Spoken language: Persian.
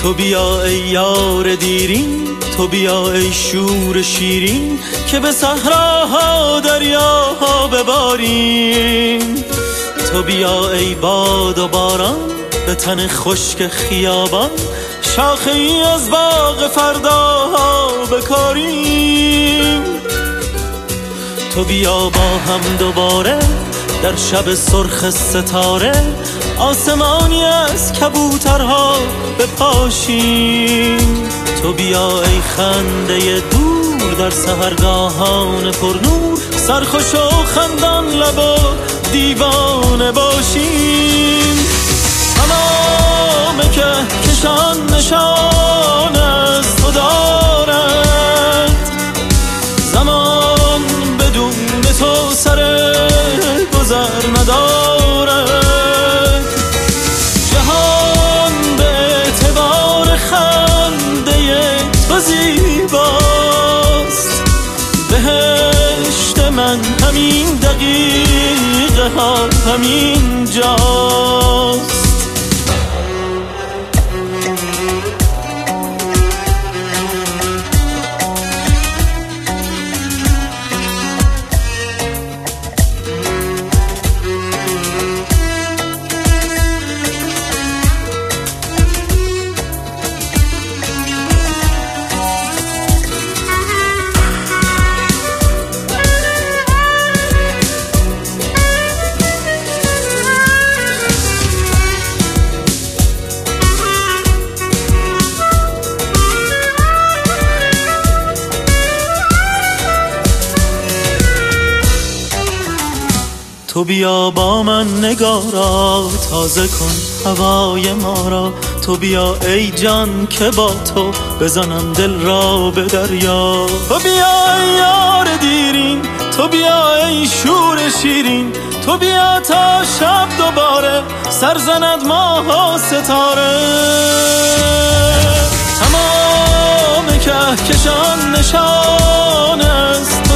تو بیا ای یار دیرین، تو بیا ای شور شیرین که به صحراها دریاها بباریم. تو بیا ای باد و باران به تن خشک خیابان، شاخه ای از باغ فرداها بکاریم. تو بیا با هم دوباره در شب سرخ ستاره، آسمانی از کبوترها بپاشیم. تو بیا ای خنده دور در سحرگاهان پرنور، سرخوش و خندان لب و دیوانه باشیم. تمام کهکشان نشان از تو دارد، زمان بدون تو سر گذر ندارد. جهان به اعتبار خنده تو زیباست، بهشت من همین دقیقه ها همین جاست. تو بیا با من نگارا، تازه کن هوای ما را. تو بیا ای جان که با تو بزنم دل را به دریا. تو بیا ای یار دیرین، تو بیا ای شور شیرین، تو بیا تا شب دوباره سر زند ماه و ستاره. تمام کهکشان نشان است